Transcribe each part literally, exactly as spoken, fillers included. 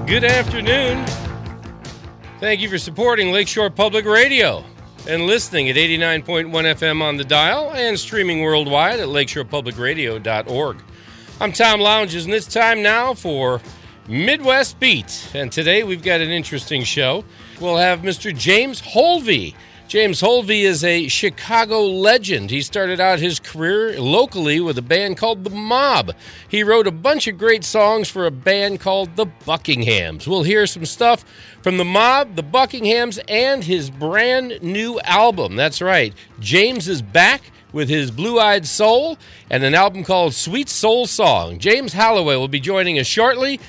Good afternoon. Thank you for supporting Lakeshore Public Radio and listening at eighty-nine point one F M on the dial and streaming worldwide at lakeshore public radio dot org. I'm Tom Lounges, and it's time now for Midwest Beat. And today we've got an interesting show. We'll have Mister James Holvey. James Holvey is a Chicago legend. He started out his career locally with a band called The Mob. He wrote a bunch of great songs for a band called The Buckinghams. We'll hear some stuff from The Mob, The Buckinghams, and his brand new album. That's right, James is back with his Blue-Eyed Soul and an album called Sweet Soul Song. James Holloway will be joining us shortly.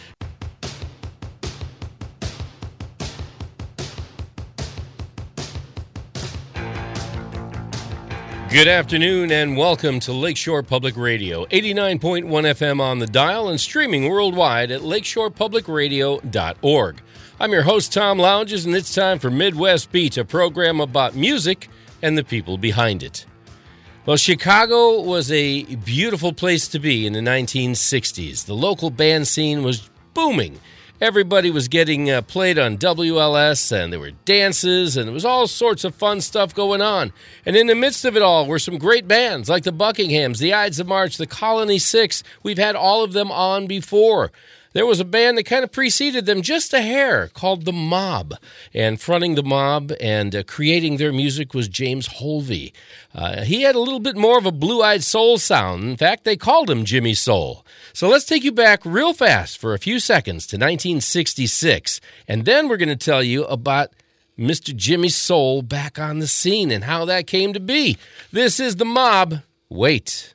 Good afternoon and welcome to Lakeshore Public Radio, eighty-nine point one F M on the dial and streaming worldwide at lakeshore public radio dot org. I'm your host, Tom Lounges, and it's time for Midwest Beat, a program about music and the people behind it. Well, Chicago was a beautiful place to be in the nineteen sixties. The local band scene was booming. Everybody was getting uh, played on W L S, and there were dances, and there was all sorts of fun stuff going on. And in the midst of it all were some great bands like the Buckinghams, the Ides of March, the Colony Six. We've had all of them on before. There was a band that kind of preceded them just a hair called The Mob. And fronting The Mob and uh, creating their music was James Holvey. Uh, he had a little bit more of a blue-eyed soul sound. In fact, they called him Jimmy Soul. So let's take you back real fast for a few seconds to nineteen sixty-six. And then we're going to tell you about Mister Jimmy Soul back on the scene and how that came to be. This is The Mob. Wait.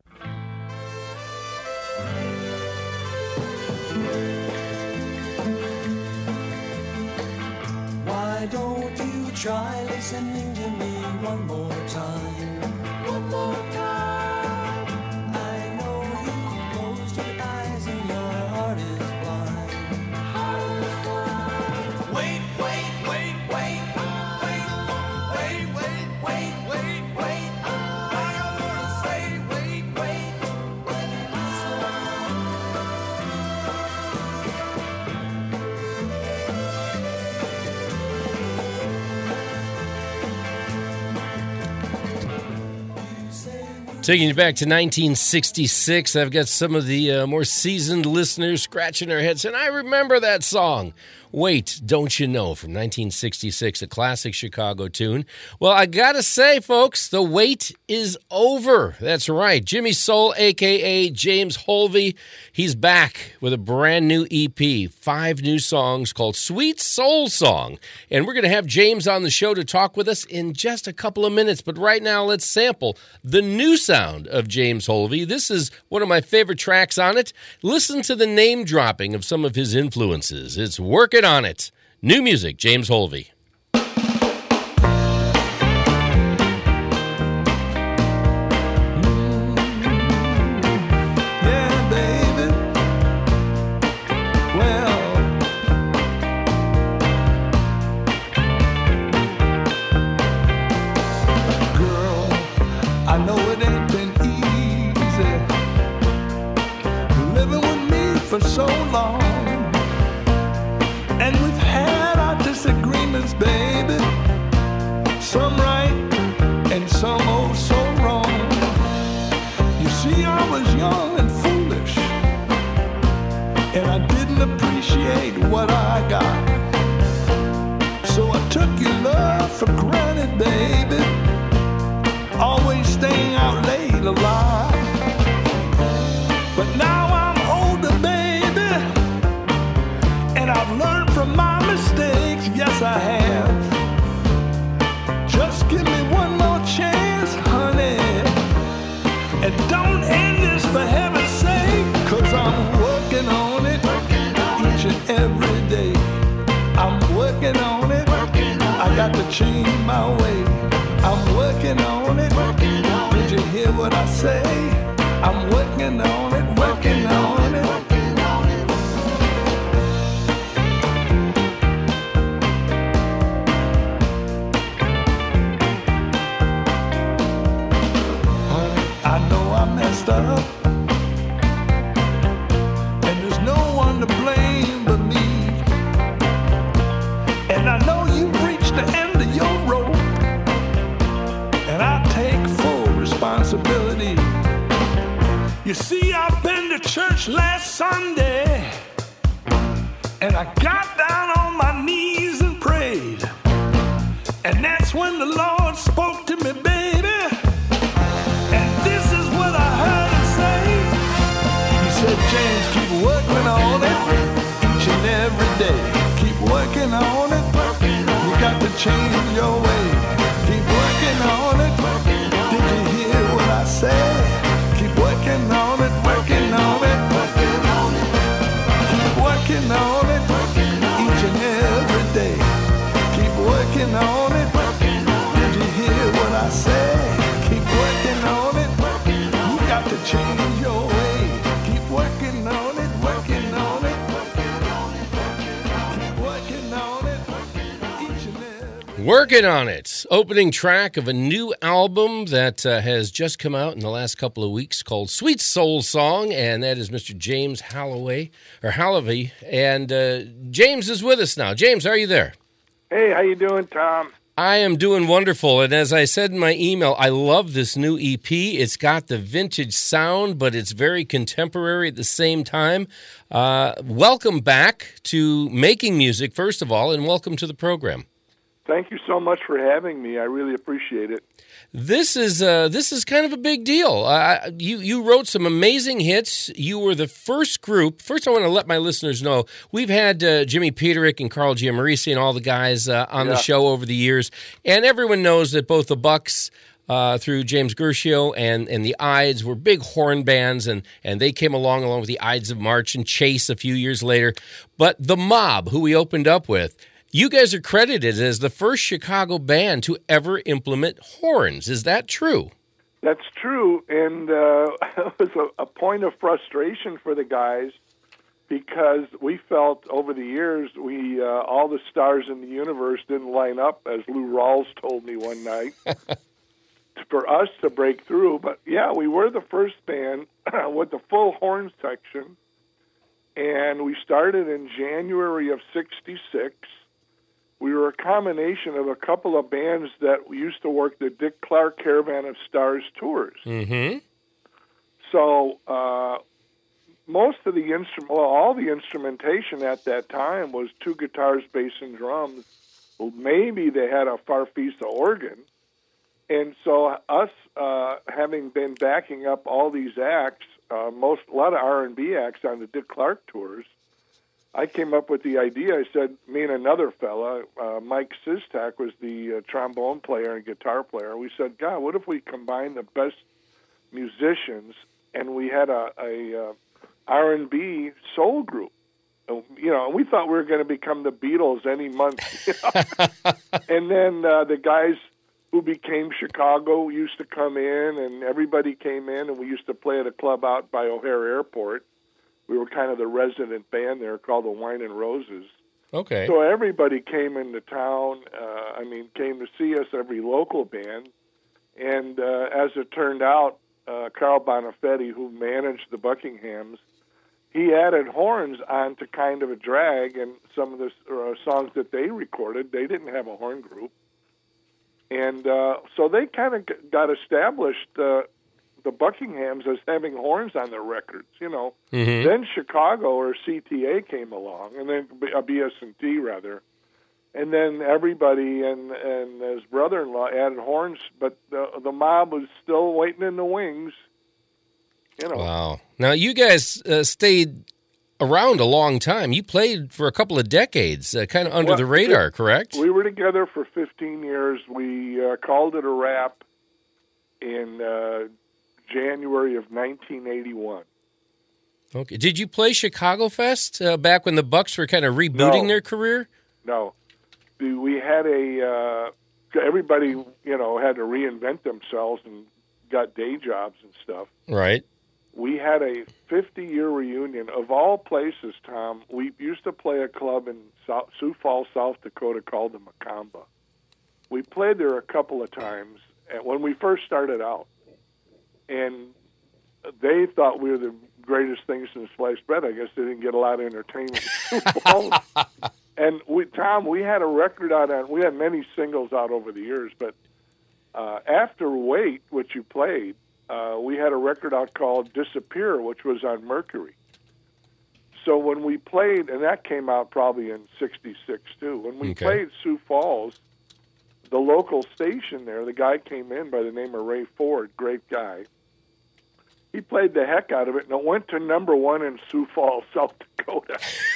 Why don't you try listening to me one more time? One more time. I know you closed your eyes and your heart is blind. Heart is blind. Wait, wait, wait, wait, wait, wait, wait, wait, wait, wait. I wanna say wait, wait, wait, Taking you back to nineteen sixty-six, I've got some of the uh, more seasoned listeners scratching their heads, and I remember that song. Wait, Don't You Know, from nineteen sixty-six, a classic Chicago tune. Well, I gotta say, folks, the wait is over. That's right. Jimmy Soul, a k a. James Holvey, he's back with a brand new E P, five new songs called Sweet Soul Song. And we're going to have James on the show to talk with us in just a couple of minutes. But right now, let's sample the new sound of James Holvey. This is one of my favorite tracks on it. Listen to the name dropping of some of his influences. It's Working on It. New music, James Holvey. yeah, baby. Well, girl, I know it ain't been easy living with me for so long. And we've had our disagreements, baby. Some right and some oh so wrong. You see, I was young and foolish, and I didn't appreciate what I got. So I took your love for granted, baby. Always staying out late a lot. But now I'm older, baby, and I've learned from my mistakes, yes I have. Just give me one more chance, honey, and don't end this for heaven's sake, 'cause I'm working on it each and every day. I'm working on it, I got to change my way. I'm working on it, did you hear what I say? I'm working on it, working on it. up, and there's no one to blame but me. You see, I've been to church last Sunday, and I got down on my knees and prayed. And that's when the Lord spoke to me, baby. And this is what I heard him say. He said, James, keep working on it each and every day. Keep working on it. You got to change your way. Keep working on it. Did you hear what I said? Keep working on it, working on it, working on it. Keep working on it each and every day. Keep working on it. Did you hear what I said? Keep working on it. You got to change your way. Keep working on it, working on it. Keep working on it each and every. Working on it. Opening track of a new album that uh, has just come out in the last couple of weeks called Sweet Soul Song, and that is Mister James Halloway, or Hallavy. And uh, James is with us now. James, are you there? Hey, how you doing, Tom? I am doing wonderful, and as I said in my email, I love this new E P. It's got the vintage sound, but it's very contemporary at the same time. Uh, welcome back to making music, first of all, and welcome to the program. Thank you so much for having me. I really appreciate it. This is uh, this is kind of a big deal. Uh, you you wrote some amazing hits. You were the first group. First, I want to let my listeners know we've had uh, Jimmy Peterick and Carl Giammarisi and all the guys uh, on Yeah. the show over the years, and everyone knows that both the Bucks uh, through James Guercio and and the Ides were big horn bands, and and they came along along with the Ides of March and Chase a few years later. But the Mob, who we opened up with. You guys are credited as the first Chicago band to ever implement horns. Is that true? That's true, and uh, it was a, a point of frustration for the guys because we felt over the years we uh, all the stars in the universe didn't line up, as Lou Rawls told me one night, for us to break through. But yeah, we were the first band with the full horn section, and we started in January of sixty-six. We were a combination of a couple of bands that we used to work the Dick Clark Caravan of Stars tours. Mm-hmm. So uh, most of the instrument, well, all the instrumentation at that time was two guitars, bass, and drums. Well, maybe they had a Farfisa organ. And so us uh, having been backing up all these acts, uh, most a lot of R and B acts on the Dick Clark tours, I came up with the idea. I said, me and another fella, uh, Mike Sistak, was the uh, trombone player and guitar player. We said, God, what if we combine the best musicians and we had a, a uh, R and B soul group? You know, we thought we were going to become the Beatles any month. You know? And then uh, the guys who became Chicago used to come in, and everybody came in, and we used to play at a club out by O'Hare Airport. We were kind of the resident band there called the Wine and Roses. Okay. So everybody came into town, uh, I mean, came to see us, every local band. And uh, as it turned out, uh, Carl Bonafetti, who managed the Buckinghams, he added horns onto Kind of a Drag, and some of the uh, songs that they recorded, they didn't have a horn group. And uh, so they kind of got established, uh, the Buckinghams, as having horns on their records, you know. Mm-hmm. Then Chicago, or C T A, came along, and then uh, B S and T, rather. And then everybody and, and his brother-in-law added horns, but the, the Mob was still waiting in the wings, you know. Wow. Now, you guys uh, stayed around a long time. You played for a couple of decades, uh, kind of under Well, the radar, correct? We were together for fifteen years. We uh, called it a wrap in uh, January of nineteen eighty-one. Okay. Did you play Chicago Fest uh, back when the Bucks were kind of rebooting No. their career? No. We we had a, uh, everybody, you know, had to reinvent themselves and got day jobs and stuff. Right. We had a fifty-year reunion. Of all places, Tom, we used to play a club in South, Sioux Falls, South Dakota called the Macamba. We played there a couple of times when we first started out. And they thought we were the greatest things in sliced bread. I guess they didn't get a lot of entertainment in Sioux Falls. And we, Tom, we had a record out on, we had many singles out over the years, but uh, after Wait, which you played, uh, we had a record out called Disappear, which was on Mercury. So when we played, and that came out probably in sixty-six too, when we Okay. played Sioux Falls, the local station there, the guy came in by the name of Ray Ford, great guy. He played the heck out of it, and it went to number one in Sioux Falls, South Dakota.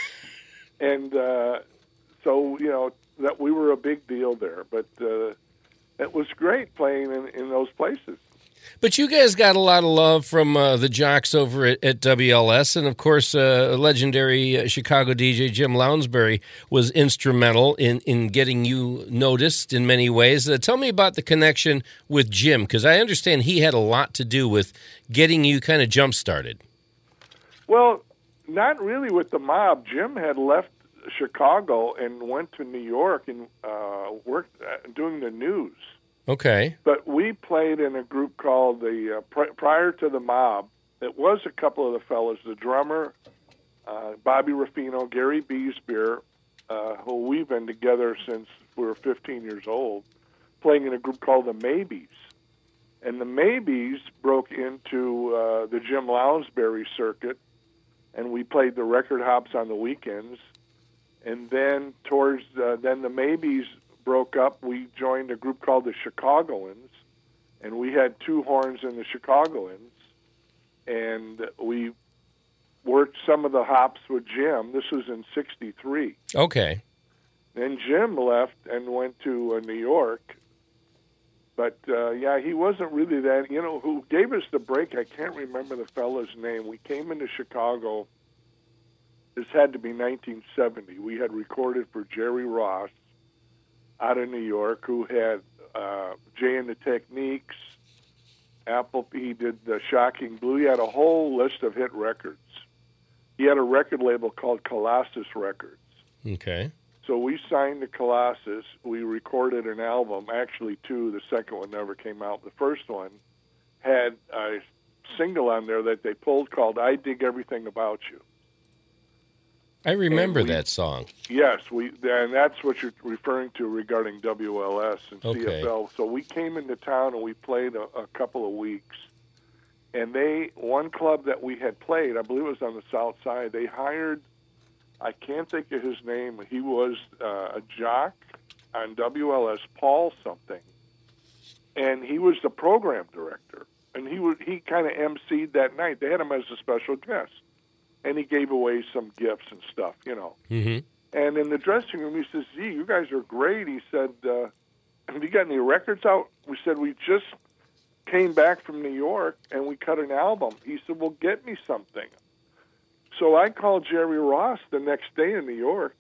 and uh, so, you know, that we were a big deal there. But uh, it was great playing in, in those places. But you guys got a lot of love from uh, the jocks over at, at W L S, and of course, uh, legendary uh, Chicago D J Jim Lounsbury was instrumental in, in getting you noticed in many ways. Uh, tell me about the connection with Jim, because I understand he had a lot to do with getting you kind of jump-started. Well, not really with the mob. Jim had left Chicago and went to New York and uh, worked uh, doing the news. Okay. But we played in a group called the, uh, pr- prior to the mob, it was a couple of the fellas, the drummer, uh, Bobby Ruffino, Gary Beesbeer, uh, who we've been together since we were fifteen years old, playing in a group called the Maybes. And the Maybes broke into uh, the Jim Lounsbury circuit, and we played the record hops on the weekends. And then towards, uh, then the Maybes broke up, we joined a group called the Chicagoans, and we had two horns in the Chicagoans, and we worked some of the hops with Jim. This was in sixty-three. Okay. Then Jim left and went to uh, New York, but uh, yeah, he wasn't really that, you know, who gave us the break, I can't remember the fellow's name. We came into Chicago, this had to be nineteen seventy. We had recorded for Jerry Ross, out of New York, who had uh, Jay and the Techniques, Apple. He did the Shocking Blue. He had a whole list of hit records. He had a record label called Colossus Records. Okay. So we signed to Colossus. We recorded an album, actually two. The second one never came out. The first one had a single on there that they pulled called I Dig Everything About You. I remember we, that song. Yes, we, and that's what you're referring to regarding W L S and Okay. C F L. So we came into town and we played a, a couple of weeks. And they, one club that we had played, I believe it was on the south side, they hired, I can't think of his name, he was uh, a jock on W L S, Paul something. And he was the program director. And he would, he kind of emceed that night. They had him as a special guest. And he gave away some gifts and stuff, you know. Mm-hmm. And in the dressing room, he says, gee, you guys are great. He said, uh, have you got any records out? We said, we just came back from New York, and we cut an album. He said, well, get me something. So I called Jerry Ross the next day in New York.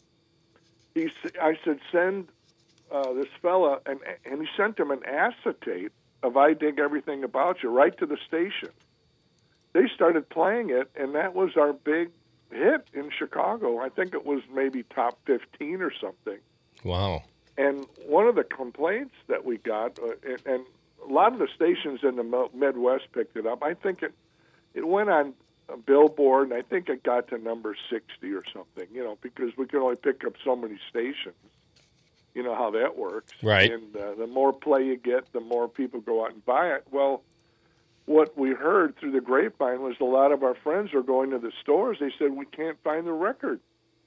He, I said, send uh, this fella, and, and he sent him an acetate of I Dig Everything About You right to the station. They started playing it, and that was our big hit in Chicago. I think it was maybe top fifteen or something. Wow. And one of the complaints that we got, uh, and, and a lot of the stations in the Midwest picked it up, I think it it went on a Billboard, and I think it got to number sixty or something, you know, because we could only pick up so many stations. You know how that works. Right. And uh, the more play you get, the more people go out and buy it. Well, what we heard through the grapevine was a lot of our friends were going to the stores. They said, we can't find the record.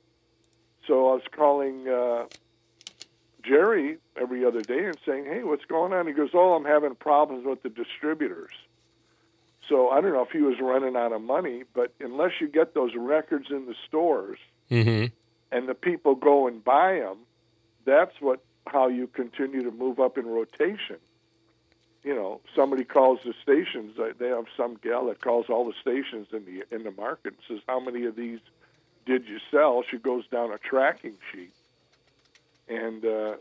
So I was calling uh, Jerry every other day and saying, hey, what's going on? He goes, oh, I'm having problems with the distributors. So I don't know if he was running out of money, but unless you get those records in the stores mm-hmm. and the people go and buy them, that's what how you continue to move up in rotation. You know, somebody calls the stations. They have some gal that calls all the stations in the in the market and says, how many of these did you sell? She goes down a tracking sheet. And uh,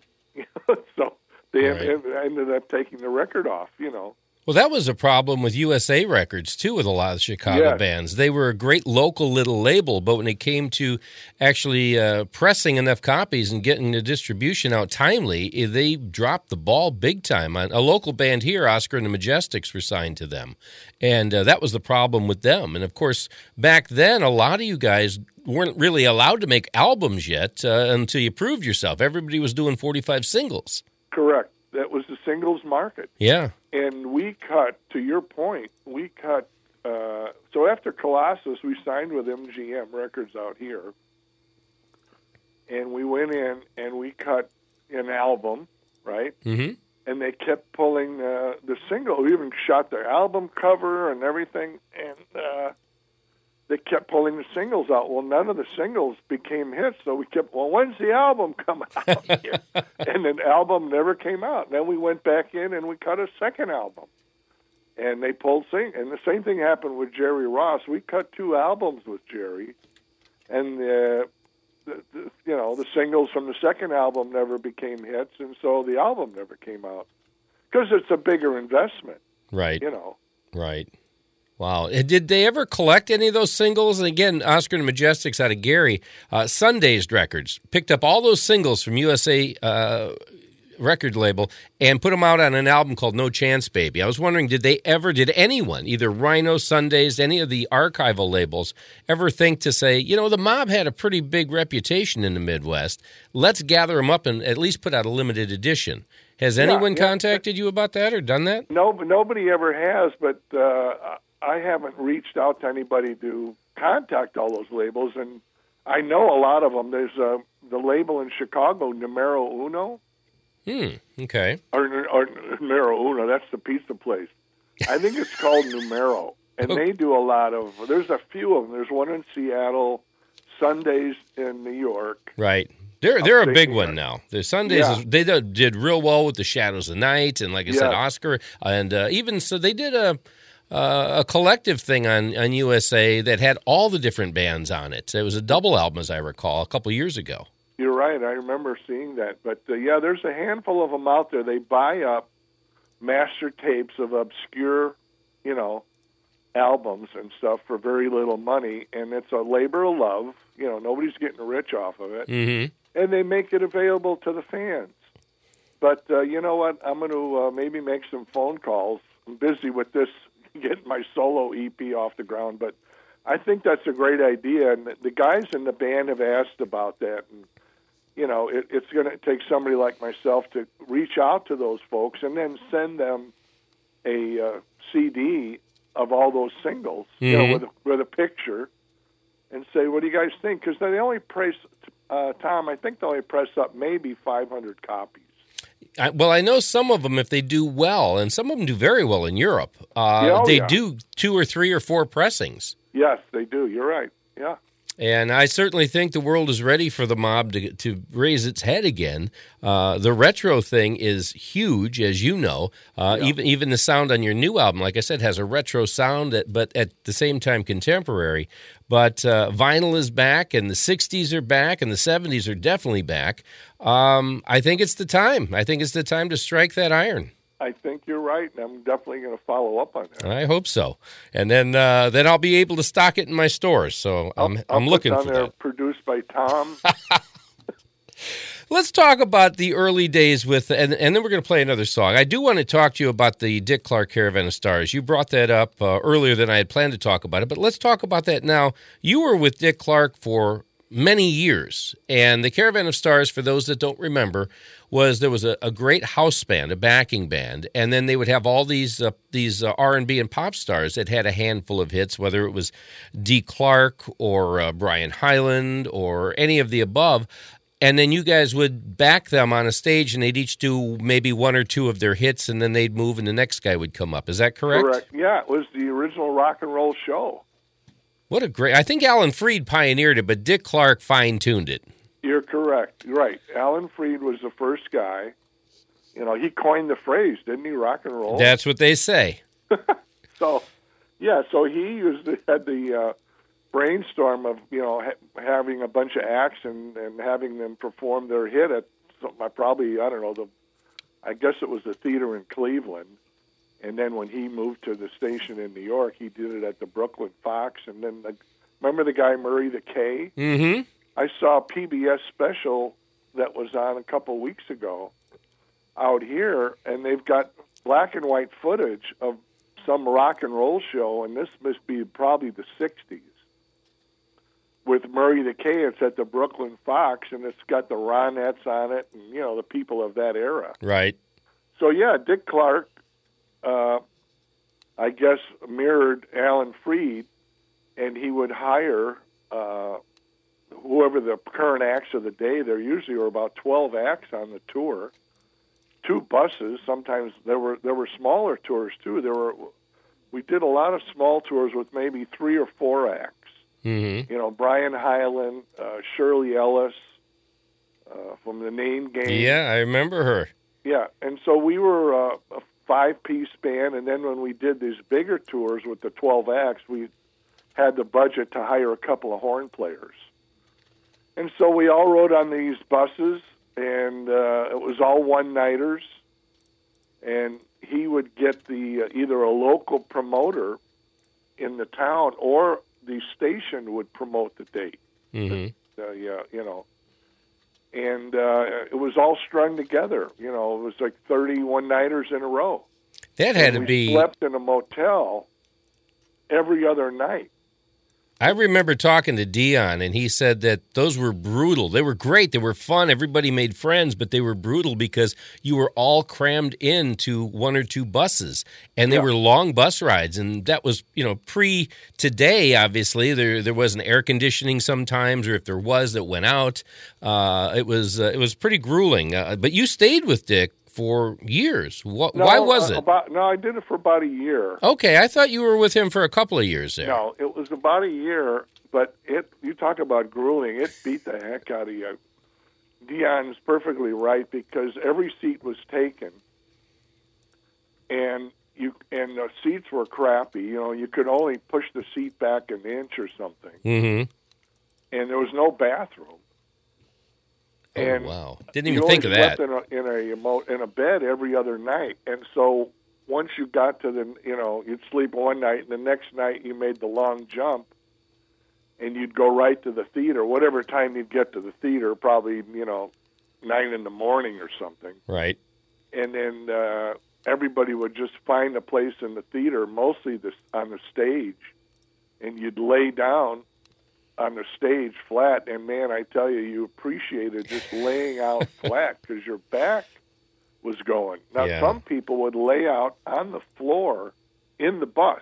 so they right. ended, ended up taking the record off, you know. Well, that was a problem with U S A Records, too, with a lot of Chicago yes. bands. They were a great local little label, but when it came to actually uh, pressing enough copies and getting the distribution out timely, they dropped the ball big time. A local band here, Oscar and the Majestics, were signed to them, and uh, that was the problem with them. And, of course, back then, a lot of you guys weren't really allowed to make albums yet uh, until you proved yourself. Everybody was doing forty-five singles. Correct. that was the singles market. Yeah. And we cut, to your point, we cut, uh, so after Colossus, we signed with M G M Records out here. And we went in and we cut an album, right? Mm-hmm. And they kept pulling uh, the single. We even shot their album cover and everything. And uh, they kept pulling the singles out. Well, none of the singles became hits, so we kept, well, when's the album coming out here? And the album never came out. And then we went back in and we cut a second album. And they pulled sing. And the same thing happened with Jerry Ross. We cut two albums with Jerry. And, uh, the, the, you know, the singles from the second album never became hits, and so the album never came out. Because it's a bigger investment. Right. You know. Right. Wow. Did they ever collect any of those singles? And again, Oscar and the Majestics out of Gary, uh, Sundazed Records, picked up all those singles from U S A uh, record label and put them out on an album called No Chance Baby. I was wondering, did they ever, did anyone, either Rhino, Sundazed, any of the archival labels, ever think to say, you know, the Mob had a pretty big reputation in the Midwest. Let's gather them up and at least put out a limited edition. Has anyone yeah, yeah. contacted you about that or done that? No, nobody ever has, but uh, I haven't reached out to anybody to contact all those labels, and I know a lot of them. There's uh, the label in Chicago, Numero Uno. Hmm, okay. Or, or Numero Uno, that's the pizza place. I think it's called Numero, and they do a lot of, there's a few of them. There's one in Seattle, Sundays in New York. Right. They're they're a big one York. now. The Sundays, Yeah. is, they did, did real well with the Shadows of Night, and like I said, Yeah. Oscar, and uh, even so they did a uh, a collective thing on, on U S A that had all the different bands on it. It was a double album, as I recall, a couple years ago. You're right. I remember seeing that. But, uh, yeah, there's a handful of them out there. They buy up master tapes of obscure, you know, albums and stuff for very little money, and it's a labor of love. You know, nobody's getting rich off of it. Mm-hmm. And they make it available to the fans. But uh, you know what? I'm going to uh, maybe make some phone calls. I'm busy with this, getting my solo E P off the ground, but I think that's a great idea. And the guys in the band have asked about that. And, you know, it, it's going to take somebody like myself to reach out to those folks and then send them a uh, C D of all those singles, mm-hmm. you know, with a, with a picture, and say, what do you guys think? Because they only press, uh, Tom, I think they only press up maybe five hundred copies. I, well, I know some of them, if they do well, and some of them do very well in Europe, uh, Yeah, oh, they yeah. do two or three or four pressings. Yes, they do. You're right. Yeah. And I certainly think the world is ready for the Mob to to raise its head again. Uh, the retro thing is huge, as you know. Uh, Yeah. Even even the sound on your new album, like I said, has a retro sound, that, but at the same time contemporary. But uh, vinyl is back, and the sixties are back, and the seventies are definitely back. Um, I think it's the time. I think it's the time to strike that iron. I think you're right, and I'm definitely going to follow up on that. I hope so, and then uh, then I'll be able to stock it in my stores. So I'm I'll, I'll I'm looking put for down there, that. Produced by Tom. Let's talk about the early days with, and, and then we're going to play another song. I do want to talk to you about the Dick Clark Caravan of Stars. You brought that up uh, earlier than I had planned to talk about it, but let's talk about that now. You were with Dick Clark for many years, and the Caravan of Stars, for those that don't remember, was there was a, a great house band, a backing band, and then they would have all these uh, these uh, R and B and pop stars that had a handful of hits, whether it was Dee Clark or uh, Brian Hyland or any of the above. And then you guys would back them on a stage, and they'd each do maybe one or two of their hits, and then they'd move, and the next guy would come up. Is that correct? Correct. Yeah, it was the original rock and roll show. What a great... I think Alan Freed pioneered it, but Dick Clark fine-tuned it. You're correct. Right. Alan Freed was the first guy. You know, he coined the phrase, didn't he, rock and roll? That's what they say. So, yeah, so he was the, had the uh, brainstorm of, you know, ha- having a bunch of acts and, and having them perform their hit at some, probably, I don't know, the I guess it was the theater in Cleveland. And then when he moved to the station in New York, he did it at the Brooklyn Fox. And then, the, remember the guy Murray the K? Mm-hmm. I saw a P B S special that was on a couple of weeks ago out here, and they've got black and white footage of some rock and roll show, and this must be probably the sixties, with Murray the K. It's at the Brooklyn Fox, and it's got the Ronettes on it and, you know, the people of that era. Right. so yeah, Dick Clark, uh, I guess, mirrored Alan Freed, and he would hire uh, whoever the current acts of the day. There usually were about twelve acts on the tour, two buses. Sometimes there were there were smaller tours too. There were we did a lot of small tours with maybe three or four acts. Mm-hmm. You know, Brian Hyland, uh, Shirley Ellis uh, from the Name Game. Yeah, I remember her. Yeah, and so we were uh, a five-piece band, and then when we did these bigger tours with the twelve acts, we had the budget to hire a couple of horn players. And so we all rode on these buses, and uh, it was all one-nighters, and he would get the uh, either a local promoter in the town or the station would promote the date. Mm-hmm. Uh, yeah, you know. And uh, it was all strung together. You know, it was like thirty one-nighters in a row. That had and to we be... slept in a motel every other night. I remember talking to Dion, and he said that those were brutal. They were great. They were fun. Everybody made friends, but they were brutal because you were all crammed into one or two buses, and they Yeah. were long bus rides. And that was, you know, pre-today, obviously. There there wasn't air conditioning sometimes, or if there was, that went out. Uh, it was uh, it was pretty grueling. Uh, but you stayed with Dick for years. Wh- No, Why was uh, it? About, no, I did it for about a year. Okay, I thought you were with him for a couple of years there. No, it was about a year, but it. You talk about grueling. It beat the heck out of you. Dion's perfectly right because every seat was taken, and you and the seats were crappy. You know, you could only push the seat back an inch or something, Mm-hmm. and there was no bathroom. Oh, And wow. Didn't even you think of only that. slept in a, in a emo- in a bed every other night, and so once you got to the, you know, you'd sleep one night, and the next night you made the long jump, and you'd go right to the theater. Whatever time you'd get to the theater, probably you know, nine in the morning or something, Right. and then uh, everybody would just find a place in the theater, mostly this on the stage, and you'd lay down on the stage flat, and man, I tell you, you appreciated just laying out flat because your back was going. Now, Yeah. some people would lay out on the floor in the bus.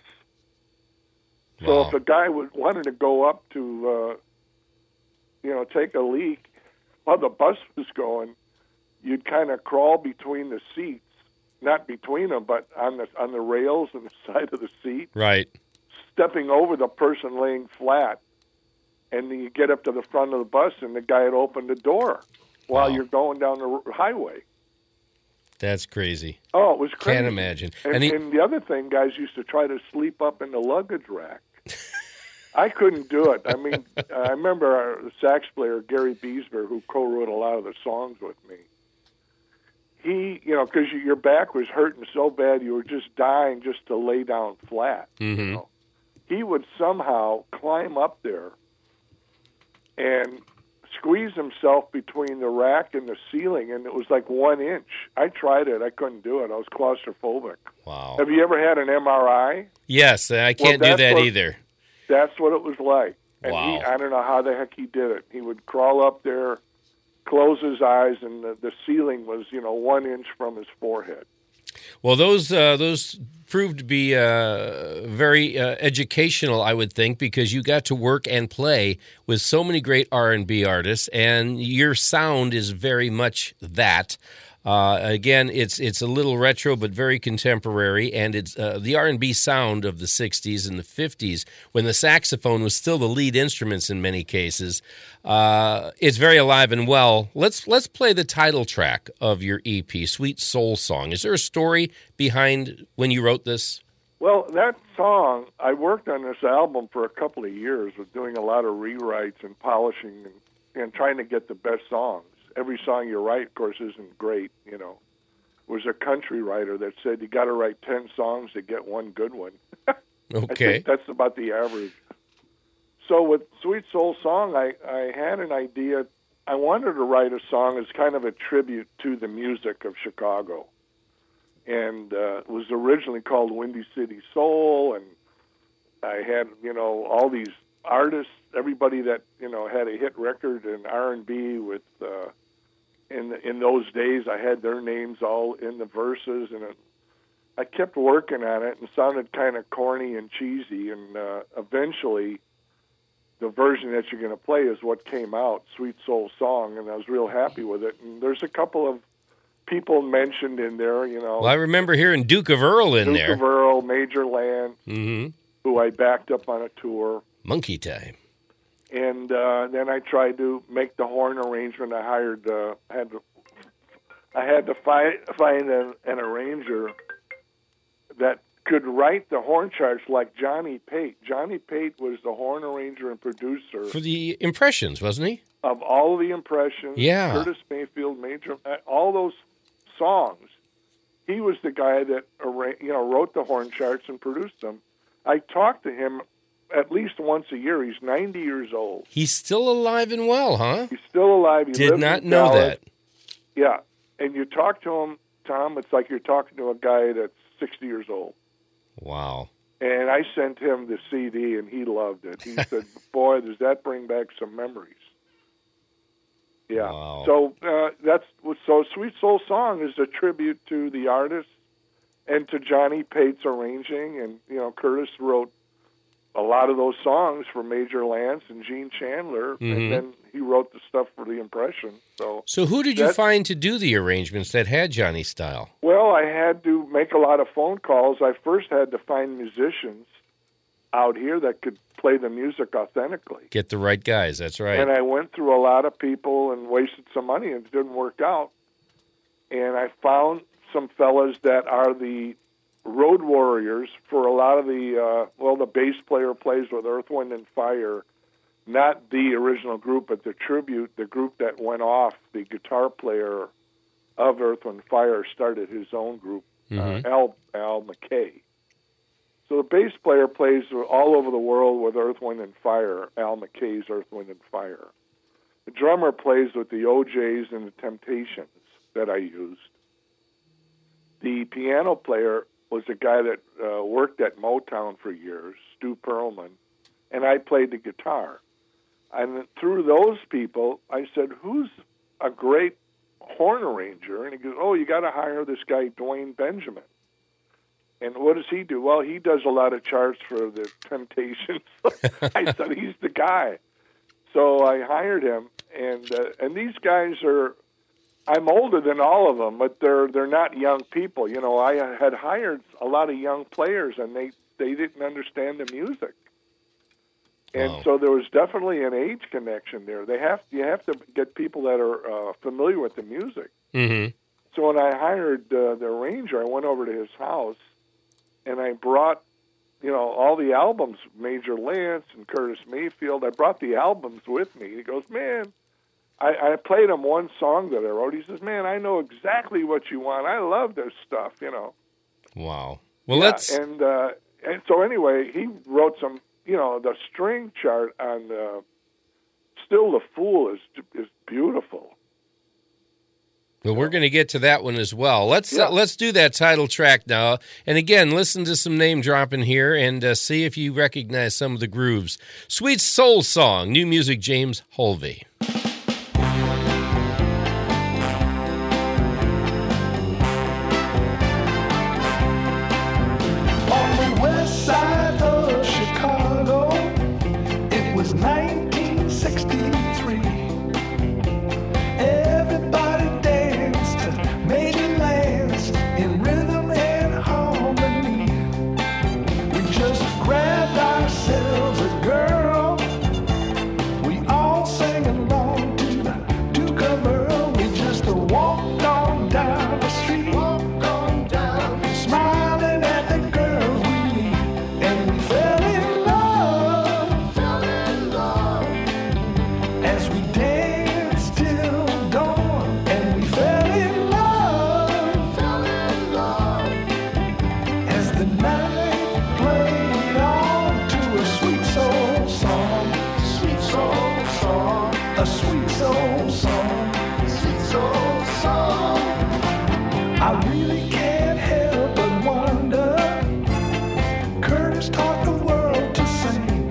So Wow. if a guy would, wanted to go up to, uh, you know, take a leak while the bus was going, you'd kind of crawl between the seats, not between them, but on the on the rails and the side of the seat, Right. stepping over the person laying flat. And then you get up to the front of the bus, and the guy had opened the door while Wow. you're going down the r- highway. That's crazy. Oh, it was crazy. Can't imagine. And, And he- and the other thing, guys used to try to sleep up in the luggage rack. I couldn't do it. I mean, I remember our sax player, Gary Beesber, who co-wrote a lot of the songs with me. He, you know, because you, your back was hurting so bad, you were just dying just to lay down flat. Mhm. You know? He would somehow climb up there and squeeze himself between the rack and the ceiling, and it was like one inch. I tried it. I couldn't do it. I was claustrophobic. Wow. Have you ever had an M R I? Yes, I can't do that's that what- either. That's what it was like. And Wow. he, I don't know how the heck he did it. He would crawl up there, close his eyes, and the, the ceiling was, you know, one inch from his forehead. Well, those uh, those proved to be uh, very uh, educational, I would think, because you got to work and play with so many great R and B artists, and your sound is very much that. Uh, again, it's it's a little retro, but very contemporary, and it's uh, the R and B sound of the sixties and the fifties, when the saxophone was still the lead instruments in many cases. Uh, it's very alive and well. Let's let's play the title track of your E P, Sweet Soul Song. Is there a story behind when you wrote this? Well, that song, I worked on this album for a couple of years with doing a lot of rewrites and polishing and, and trying to get the best songs. Every song you write, of course, isn't great, you know. There was a country writer that said you got to write ten songs to get one good one. I Okay. think that's about the average. So with Sweet Soul Song, I, I had an idea. I wanted to write a song as kind of a tribute to the music of Chicago. And uh, it was originally called Windy City Soul, and I had, you know, all these artists, everybody that, you know, had a hit record in R and B with uh, in in those days, I had their names all in the verses, and it, I kept working on it, and it sounded kind of corny and cheesy, and uh, eventually, the version that you're going to play is what came out, Sweet Soul Song, and I was real happy with it. And there's a couple of people mentioned in there, you know. Well, I remember hearing Duke of Earl in Duke there. Duke of Earl, Major Lance, mm-hmm. who I backed up on a tour. Monkey Time. And uh, then I tried to make the horn arrangement. I hired, uh, had to, I had to find, find an, an arranger that could write the horn charts like Johnny Pate. Johnny Pate was the horn arranger and producer. For the Impressions, wasn't he? Of all the Impressions, yeah. Curtis Mayfield, Major, all those songs. He was the guy that you know wrote the horn charts and produced them. I talked to him at least once a year. He's ninety years old. He's still alive and well, huh? He's still alive. He Did not know Dallas. that. Yeah, and you talk to him, Tom, it's like you're talking to a guy that's sixty years old. Wow. And I sent him the C D, and he loved it. He said, boy, does that bring back some memories. Yeah. Wow. So uh, that's so Sweet Soul Song is a tribute to the artist and to Johnny Pate's arranging. And, you know, Curtis wrote a lot of those songs for Major Lance and Gene Chandler, mm-hmm. and then he wrote the stuff for the Impression. So, so who did you find to do the arrangements that had Johnny's style? Well, I had to make a lot of phone calls. I first had to find musicians out here that could play the music authentically. Get the right guys, that's right. And I went through a lot of people and wasted some money, and it didn't work out. And I found some fellas that are the road warriors for a lot of the, uh, well, the bass player plays with Earth, Wind, and Fire, not the original group, but the tribute, the group that went off. The guitar player of Earth, Wind, and Fire started his own group, mm-hmm. uh, Al, Al McKay. So the bass player plays all over the world with Earth, Wind, and Fire, Al McKay's Earth, Wind, and Fire. The drummer plays with the O Js and the Temptations that I used. The piano player was a guy that uh, worked at Motown for years, Stu Perlman, and I played the guitar. And through those people, I said, who's a great horn arranger? And he goes, oh, you got to hire this guy, Dwayne Benjamin. And what does he do? Well, he does a lot of charts for the Temptations. I said, he's the guy. So I hired him, and uh, and these guys are, I'm older than all of them, but they're they're not young people. You know, I had hired a lot of young players, and they, they didn't understand the music. And wow. so there was definitely an age connection there. They have you have to get people that are uh, familiar with the music. Mm-hmm. So when I hired uh, the arranger, I went over to his house, and I brought, you know, all the albums, Major Lance and Curtis Mayfield. I brought the albums with me. He goes, man, I, I played him one song that I wrote. He says, man, I know exactly what you want. I love this stuff, you know. Wow. Well, yeah, let's... And, uh, and so anyway, he wrote some, you know, the string chart on uh, Still the Fool is is beautiful. Well, we're going to get to that one as well. Let's yeah. uh, let's do that title track now. And again, listen to some name dropping here and uh, see if you recognize some of the grooves. Sweet Soul Song, new music, James Holvey. On the west side of Chicago, it was nineteen sixty-three. Everybody danced to Major Lance in rhythm and harmony. We just grabbed ourselves a girl. We all sang along to the Duke of Earl. We just walked on down the street, walked on down, smiling at the girls we meet, and we fell in love, fell in love as we danced till dawn, and we fell in love, fell in love as the night played on to a sweet soul song, sweet soul song, a sweet soul song, sweet soul song. I really can't help but wonder, Curtis taught the world to sing.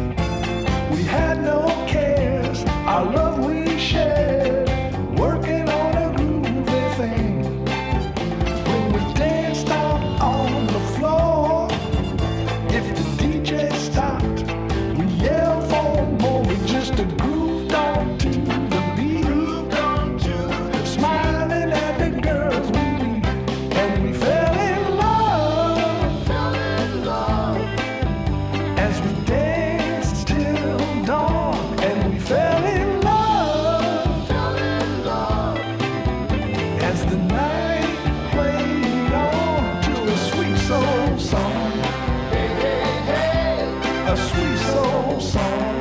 We had no cares, our love we shared, working a sweet soul song.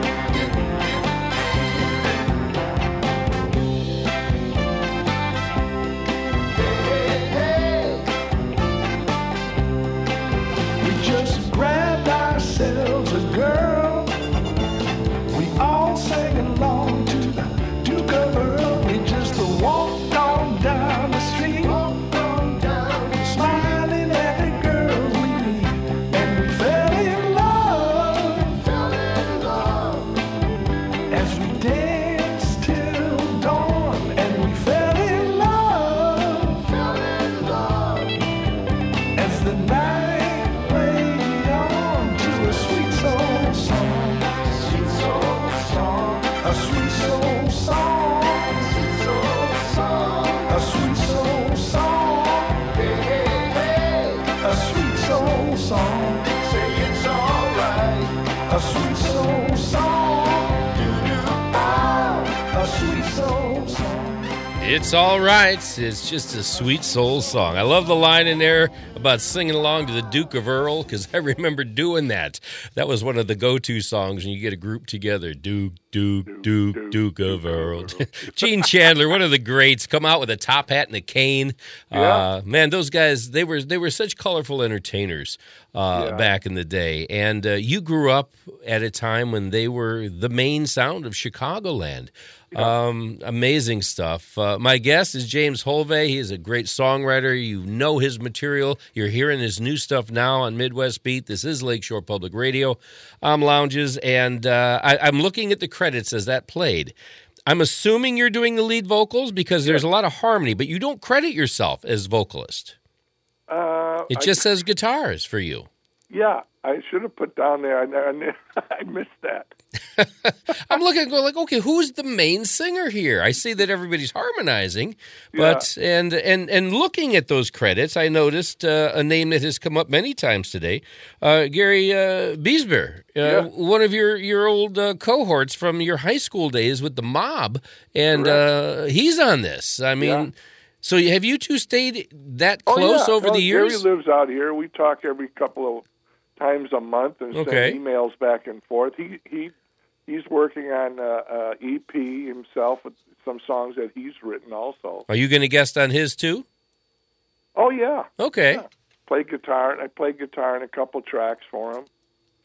We just grabbed ourselves a girl. We all sang along to the Duke of Earl. We just walked on down the street, walked on down, smiling at the girls we meet, and we fell in love, fell in love, as we danced till dawn, and we fell in love, fell in love, as the night played on to a sweet soul song, sweet soul song, a sweet soul song, sweet soul song, a sweet soul song, hey, hey, hey, a sweet soul song, say it's alright, a sweet soul song, doo-doo, ah, a sweet soul song. It's all right. It's just a sweet soul song. I love the line in there about singing along to the Duke of Earl, because I remember doing that. That was one of the go-to songs when you get a group together. Duke, Duke, Duke, Duke, Duke of Earl. Gene Chandler, one of the greats, come out with a top hat and a cane. Yeah. Uh, man, those guys, they were they were such colorful entertainers uh, Yeah. back in the day. And uh, you grew up at a time when they were the main sound of Chicagoland. Um, amazing stuff. Uh, my guest is James Holvey. He is a great songwriter. You know his material. You're hearing his new stuff now on Midwest Beat. This is Lakeshore Public Radio. I'm Lounges, and uh, I, I'm looking at the credits as that played. I'm assuming you're doing the lead vocals because there's a lot of harmony, but you don't credit yourself as vocalist. Uh, It I- just says guitars for you. yeah, I should have put down there. I, I, I missed that. I'm looking and going like, okay, who's the main singer here? I see that everybody's harmonizing, but and and and looking at those credits, I noticed uh, a name that has come up many times today, uh, Gary uh, Beesber, uh, Yeah. one of your your old uh, cohorts from your high school days with the Mob, and uh, he's on this. I mean. Yeah. So have you two stayed that Oh, close yeah. over No, the years? Gary lives out here. We talk every couple of times a month and Okay. send emails back and forth. He he he's working on uh, uh, E P himself with some songs that he's written also. Are you going to guest on his too? Oh yeah, Okay. yeah. Play guitar. I played guitar in a couple tracks for him.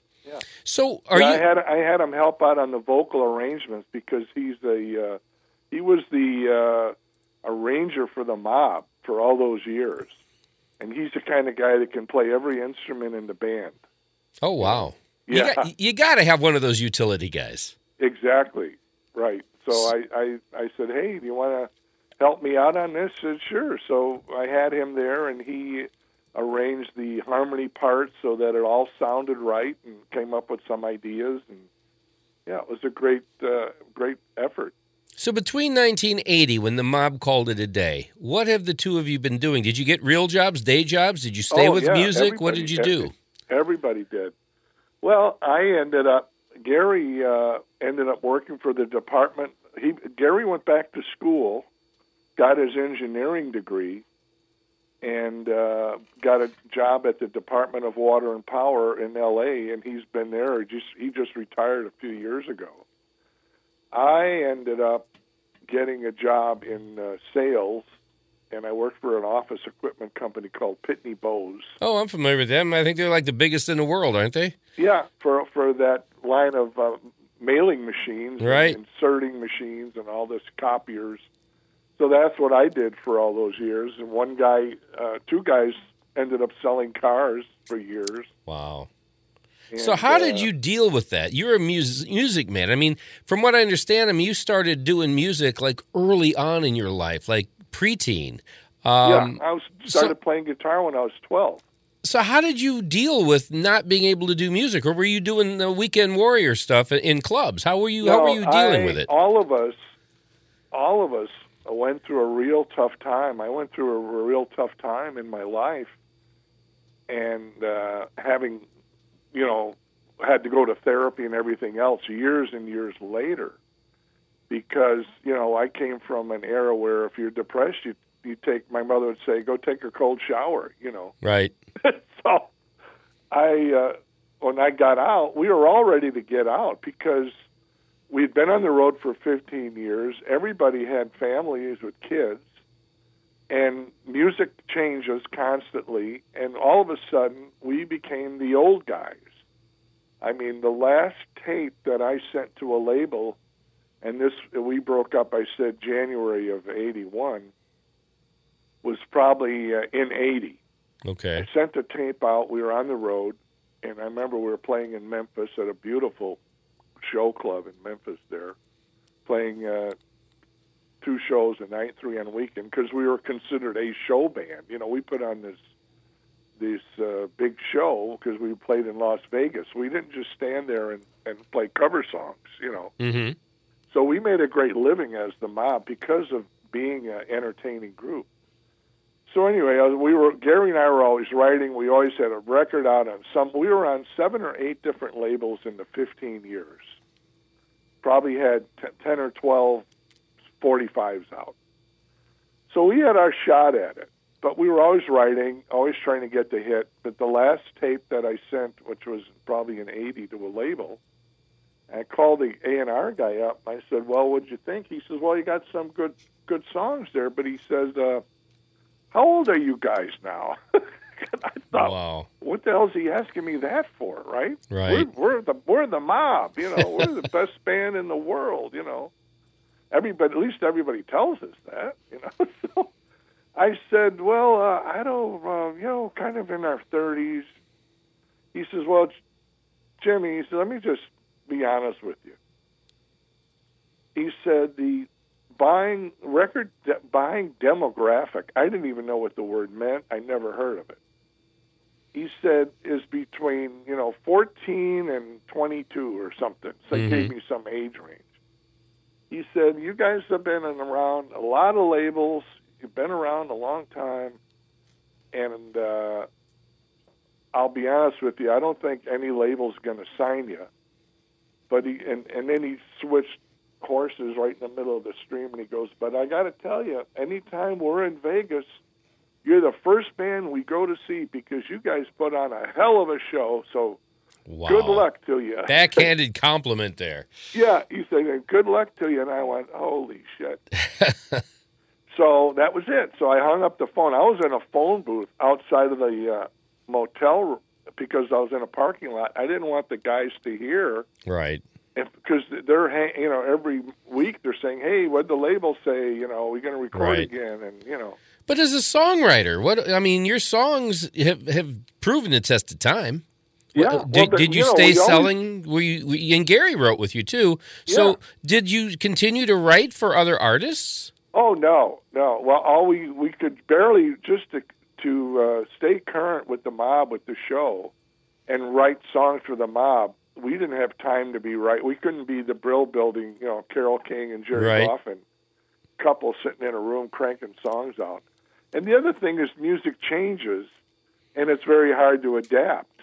So are Yeah, you? I had I had him help out on the vocal arrangements because he's the uh, he was the uh, arranger for the Mob for all those years, and he's the kind of guy that can play every instrument in the band. Oh wow! Yeah. You got, you got to have one of those utility guys. Exactly right. So I, I I said, hey, do you want to help me out on this? He said, sure. So I had him there, and he arranged the harmony parts so that it all sounded right, and came up with some ideas. And yeah, it was a great uh, great effort. So between nineteen eighty, when the Mob called it a day, what have the two of you been doing? Did you get real jobs, day jobs? Did you stay Oh, with yeah, music? What everybody- did you do? Everybody did. Well, I ended up. Gary uh, ended up working for the department. He Gary went back to school, got his engineering degree, and uh, got a job at the Department of Water and Power in L A. And he's been there. He just he just retired a few years ago. I ended up getting a job in uh, sales, and I worked for an office equipment company called Pitney Bowes. Oh, I'm familiar with them. I think they're like the biggest in the world, aren't they? Yeah, for for that line of uh, mailing machines, Right. and inserting machines, and all this copiers. So that's what I did for all those years. And one guy, uh, two guys, ended up selling cars for years. Wow. And, So how did uh, you deal with that? You're a music music man. I mean, from what I understand, I mean, you started doing music like early on in your life, like preteen. Um, yeah, I was so- started playing guitar when I was twelve. So how did you deal with not being able to do music, or were you doing the weekend warrior stuff in clubs? How were you? how were No, you dealing I- with it? All of us, all of us went through a real tough time. I went through a, a real tough time in my life, and uh, having, you know, had to go to therapy and everything else years and years later, because you know I came from an era where if you're depressed, you you take. My mother would say, "Go take a cold shower," you know. Right. So I uh, when I got out, we were all ready to get out because we'd been on the road for fifteen years. Everybody had families with kids, and music changes constantly. And all of a sudden, we became the old guys. I mean, the last tape that I sent to a label, and this we broke up, I said January of eighty-one, was probably uh, in eighty. Okay. I sent the tape out. We were on the road, and I remember we were playing in Memphis at a beautiful show club in Memphis there, playing uh, two shows a night, three on a weekend, because we were considered a show band. You know, we put on this this uh, big show because we played in Las Vegas. We didn't just stand there and, and play cover songs, you know. Mm-hmm. So we made a great living as the Mob because of being an entertaining group. So anyway, we were Gary and I were always writing. We always had a record out on some. We were on seven or eight different labels in the fifteen years. Probably had ten or twelve forty-fives out. So we had our shot at it. But we were always writing, always trying to get the hit. But the last tape that I sent, which was probably in eighty to a label, I called the A and R guy up. I said, "Well, what'd you think?" He says, "Well, you got some good good songs there." But he says, uh, "How old are you guys now?" I thought, wow. What the hell is he asking me that for? Right? Right. We're, we're the we're the Mob. You know, we're the best band in the world. You know, everybody. At least everybody tells us that. You know. So I said, "Well, uh, I don't. Uh, you know, kind of in our thirties." He says, "Well, Jimmy," he said, "let me just be honest with you." He said the buying record de- buying demographic, I didn't even know what the word meant. I never heard of it. He said is between, you know, fourteen and twenty-two or something. So he Mm-hmm. gave me some age range. He said, "You guys have been in around a lot of labels. You've been around a long time, and uh, I'll be honest with you, I don't think any label's going to sign you." But he and, and then he switched horses right in the middle of the stream, and he goes, "But I got to tell you, anytime we're in Vegas, you're the first band we go to see because you guys put on a hell of a show. So Wow. good luck to you." Backhanded compliment there. Yeah, he said, "Good luck to you." And I went, "Holy shit." So that was it. So I hung up the phone. I was in a phone booth outside of the uh, motel because I was in a parking lot. I didn't want the guys to hear. Right. Because they're, you know, every week they're saying, "Hey, what'd the label say? You know, we're going to record Right. again," and you know. But as a songwriter, what I mean, your songs have, have proven the test of time. Yeah. What- did, well, did you, you know, stay we always- selling? Were you, were you- and Gary wrote with you too. So Yeah. did you continue to write for other artists? Oh no, no. Well, all we we could barely just to to uh, stay current with the Mob with the show, and write songs for the Mob. We didn't have time to be right. We couldn't be the Brill Building, you know, Carole King and Jerry Right. Goffin, couple sitting in a room cranking songs out. And the other thing is music changes, and it's very hard to adapt,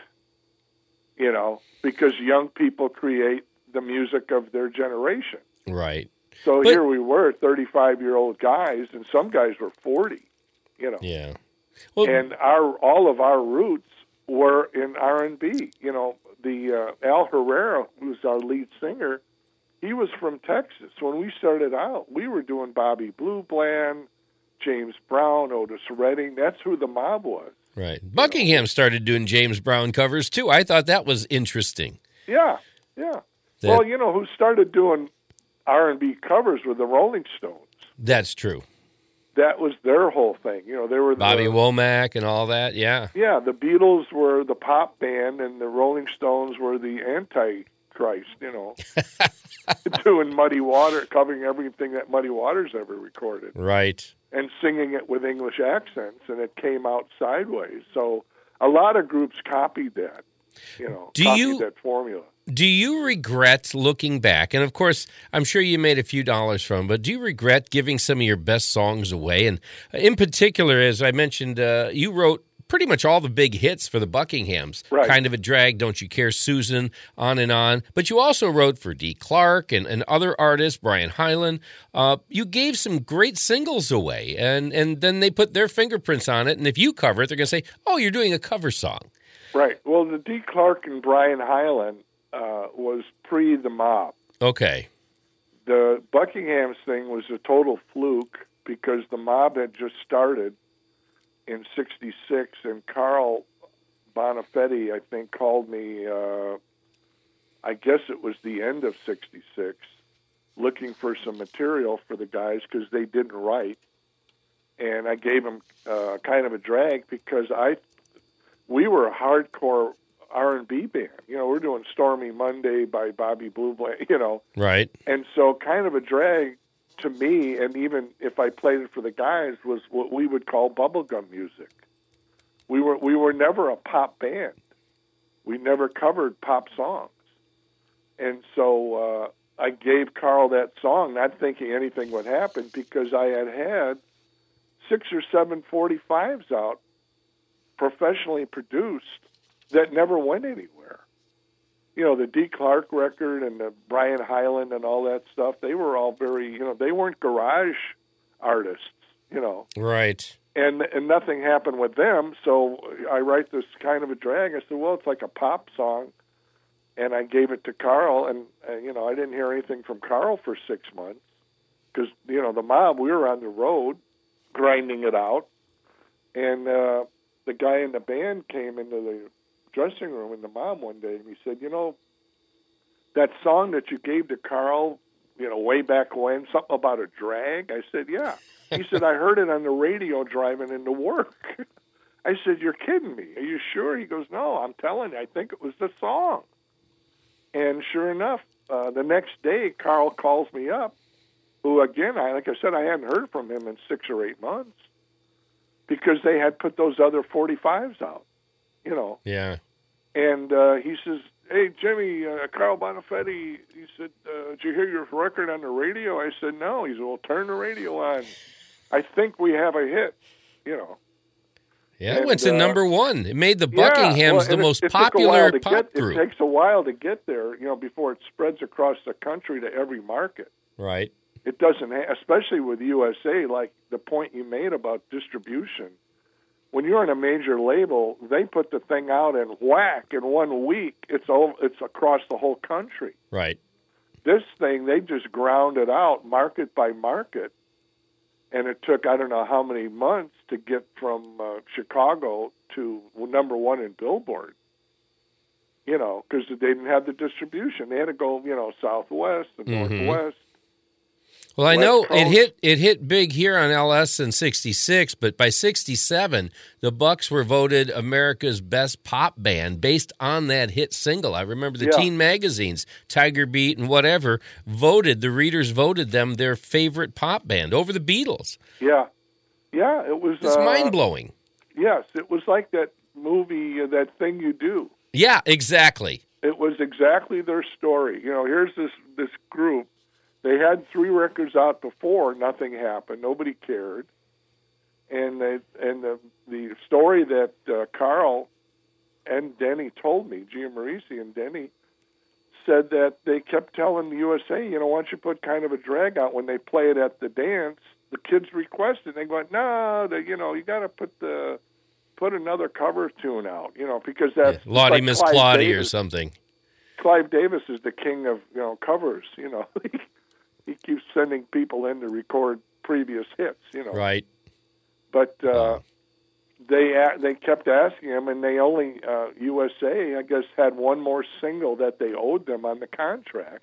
you know, because young people create the music of their generation. Right. So But- here we were, thirty-five-year-old guys, and some guys were forty, you know. Yeah. Well, And our all of our roots were in R and B. You know, the uh, Al Herrera, who's our lead singer, he was from Texas. When we started out, we were doing Bobby Blue Bland, James Brown, Otis Redding. That's who the Mob was. right. Buckingham started doing James Brown covers too. I thought that was interesting. Yeah, yeah. That- Well, you know, who started doing R and B covers were the Rolling Stones. That's true. That was their whole thing. You know, they were the, Bobby Womack and all that. Yeah. Yeah, the Beatles were the pop band, and the Rolling Stones were the Antichrist, you know, doing Muddy Water, covering everything that Muddy Waters ever recorded, Right. and singing it with English accents, and it came out sideways. So a lot of groups copied that, you know, Do copied you- that formula. Do you regret looking back? And of course, I'm sure you made a few dollars from, but do you regret giving some of your best songs away? And in particular, as I mentioned, uh, you wrote pretty much all the big hits for the Buckinghams. Right. Kind of a Drag, Don't You Care, Susan, on and on. But you also wrote for Dee Clark and, and other artists, Brian Hyland. Uh, you gave some great singles away, and, and then they put their fingerprints on it. And if you cover it, they're going to say, oh, you're doing a cover song. Right. Well, the Dee Clark and Brian Hyland uh, was pre the mob. Okay. The Buckingham's thing was a total fluke because the mob had just started in sixty-six, and Carl Bonifetti, I think, called me, uh, I guess it was the end of sixty-six, looking for some material for the guys because they didn't write. And I gave them uh, kind of a drag because I, we were a hardcore R and B band. You know, we're doing Stormy Monday by Bobby Blue, you know. Right. And so kind of a drag to me, and even if I played it for the guys, was what we would call bubblegum music. We were we were never a pop band. We never covered pop songs. And so uh, I gave Carl that song, not thinking anything would happen, because I had had six or seven forty-fives out, professionally produced, that never went anywhere. You know, the Dee Clark record and the Brian Hyland and all that stuff, they were all very, you know, they weren't garage artists, you know. Right. And and nothing happened with them, so I write this kind of a drag. I said, well, it's like a pop song. And I gave it to Carl, and, uh, you know, I didn't hear anything from Carl for six months because, you know, the mob, we were on the road grinding it out. And uh, the guy in the band came into the dressing room in the mob one day, and he said, you know, that song that you gave to Carl, you know, way back when, something about a drag? I said, yeah. He said, I heard it on the radio driving into work. I said, you're kidding me. Are you sure? He goes, no, I'm telling you, I think it was the song. And sure enough, uh, the next day, Carl calls me up, who, again, I, like I said, I hadn't heard from him in six or eight months because they had put those other forty-fives out, you know. Yeah. And uh, he says, hey, Jimmy, uh, Carl Bonifetti, he said, uh, did you hear your record on the radio? I said, no. He said, well, turn the radio on. I think we have a hit, you know. Yeah, it and, went to uh, number one. It made the yeah, Buckinghams well, the it, most it popular pop get, It group. takes a while to get there, you know, before it spreads across the country to every market. Right. It doesn't, ha- especially with U S A, like the point you made about distribution. When you're on a major label, they put the thing out and whack, in one week, it's over, it's across the whole country. Right. This thing, they just ground it out market by market. And it took, I don't know how many months to get from uh, Chicago to number one in Billboard, you know, because they didn't have the distribution. They had to go, you know, southwest and Mm-hmm. northwest. Well, I West know it Coast. hit it hit big here on L S in sixty-six, but by sixty-seven, the Bucks were voted America's best pop band based on that hit single. I remember the Yeah. teen magazines, Tiger Beat and whatever, voted, the readers voted them their favorite pop band over the Beatles. Yeah. Yeah, it was... It's uh, mind-blowing. Yes, it was like that movie, uh, That Thing You Do. Yeah, exactly. It was exactly their story. You know, here's this, this group. They had three records out before. Nothing happened. Nobody cared. And they, and the the story that uh, Carl and Denny told me, Gia Morisi and Denny, said that they kept telling the U S A, you know, why don't you put kind of a drag out when they play it at the dance? The kids requested. They go, no, the, you know, you got to put the put another cover tune out, you know, because that's Yeah, Lottie like Miss Clive Claudia or Davis. something. Clive Davis is the king of, you know, covers, you know. He keeps sending people in to record previous hits, you know. Right. But uh, Wow. they a- they kept asking him, and they only, uh, U S A, I guess, had one more single that they owed them on the contract.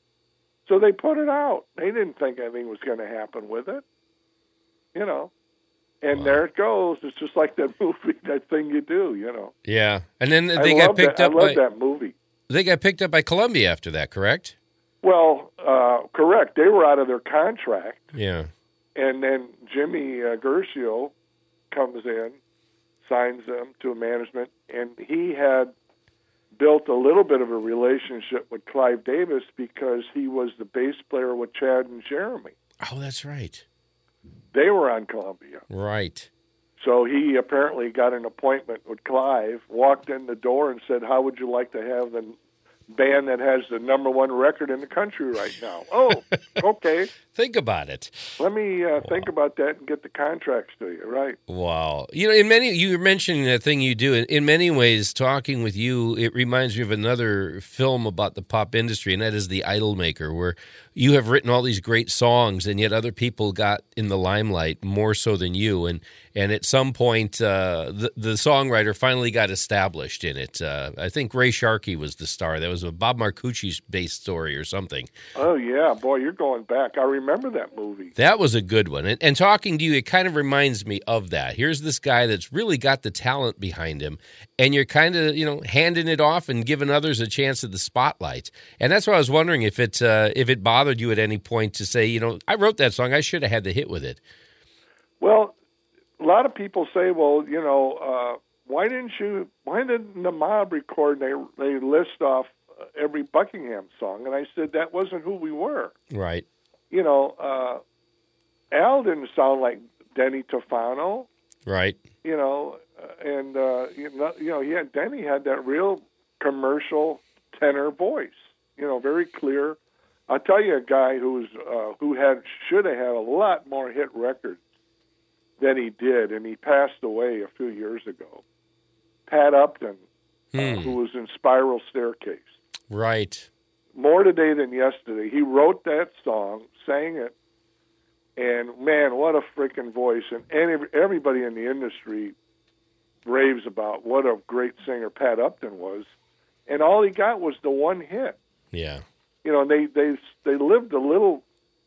So they put it out. They didn't think anything was going to happen with it, you know. And Wow. there it goes. It's just like that movie, That Thing You Do, you know. Yeah. And then they I got love picked that. up I love by that movie. they got picked up by Columbia after that, correct? Well, uh, correct. They were out of their contract. Yeah. And then Jimmy uh, Guercio comes in, signs them to a management, and he had built a little bit of a relationship with Clive Davis because he was the bass player with Chad and Jeremy. Oh, that's right. They were on Columbia. Right. So he apparently got an appointment with Clive, walked in the door and said, how would you like to have the band that has the number one record in the country right now. Oh, okay. Think about it. Let me uh, Wow. think about that and get the contracts to you, right? Wow. You know, in many, you were mentioning that thing you do. In, in many ways, talking with you, it reminds me of another film about the pop industry, and that is The Idolmaker, where you have written all these great songs, and yet other people got in the limelight more so than you. And and at some point, uh, the, the songwriter finally got established in it. Uh, I think Ray Sharkey was the star. That was a Bob Marcucci's based story or something. Oh, yeah. Boy, you're going back. I remember that movie. That was a good one. And, and talking to you, it kind of reminds me of that. Here's this guy that's really got the talent behind him, and you're kind of, you know, handing it off and giving others a chance at the spotlight. And that's why I was wondering if it uh, if it bothered you at any point to say, you know, I wrote that song, I should have had the hit with it. Well, a lot of people say, well, you know, uh, why didn't you, why didn't the Mob record, they, they list off every Buckingham song? And I said, that wasn't who we were. Right. You know, uh, Al didn't sound like Denny Tofano. Right. You know, uh, and, uh, you know, you know, he had, Denny had that real commercial tenor voice, you know, very clear. I'll tell you a guy who's, uh, who had, should have had a lot more hit records than he did, and he passed away a few years ago. Pat Upton, Hmm. uh, who was in Spiral Staircase. Right. More Today Than Yesterday. He wrote that song, sang it, and man, what a freaking voice. And any, everybody in the industry raves about what a great singer Pat Upton was. And all he got was the one hit. Yeah. You know, they, they, they lived a little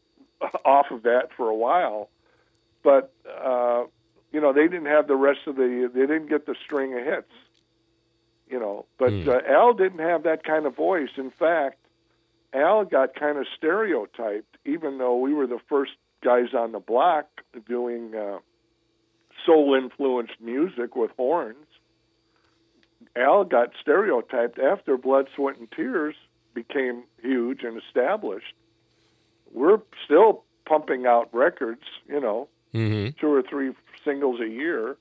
off of that for a while, but, uh, you know, they didn't have the rest of the, they didn't get the string of hits, you know. But Hmm. uh, Al didn't have that kind of voice. In fact, Al got kind of stereotyped, even though we were the first guys on the block doing uh, soul-influenced music with horns. Al got stereotyped after Blood, Sweat, and Tears became huge and established. We're still pumping out records, you know, Mm-hmm. two or three singles a year.